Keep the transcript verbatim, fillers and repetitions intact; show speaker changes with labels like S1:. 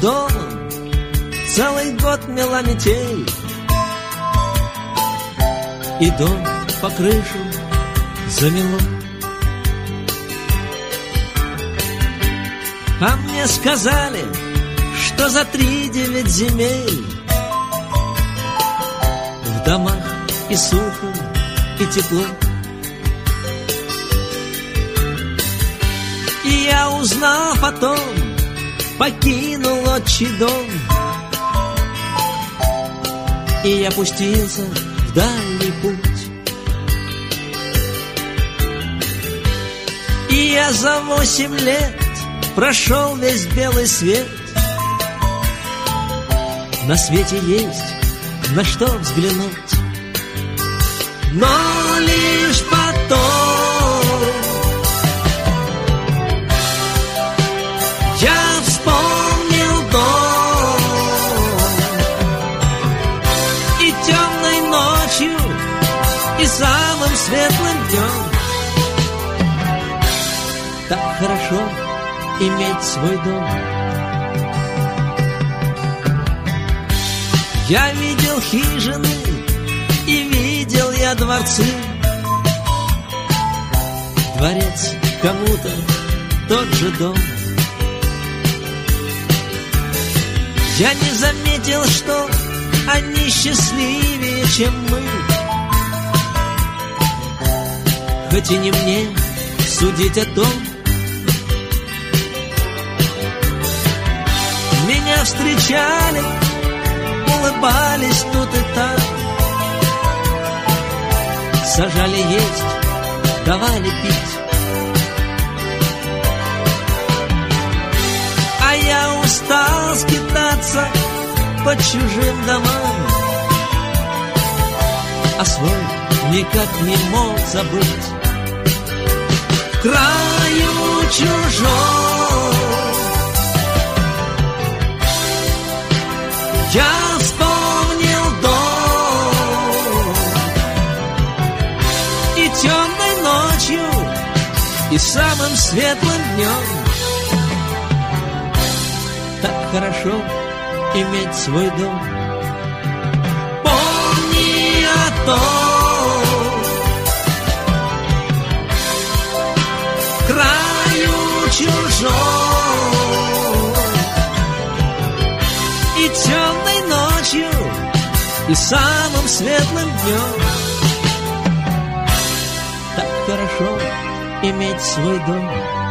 S1: домом целый год мела метель, и дом по крышу замело. А мне сказали, что за три девять земель в домах и сухо, и тепло. И я, узнав о том, покинул отчий дом, и я пустился в дальний путь. И я за восемь лет прошел весь белый свет. На свете есть на что взглянуть, но лишь потом я вспомнил дом, и темной ночью, и самым светлым днем. Так хорошо иметь свой дом. Я видел хижины, и видел я дворцы. Дворец кому-то тот же дом. Я не заметил, что они счастливее, чем мы. Хоть и не мне судить о том. Меня встречали, улыбались тут и там, сажали есть, давали пить. А я устал скитаться по чужим домам, а свой никак не мог забыть. В краю чужом я вспомнил дом, и темной ночью, и самым светлым днем. Так хорошо иметь свой дом. Помни о том, в краю чужом, и темной ночью, и самым светлым днем. Так хорошо иметь свой дом.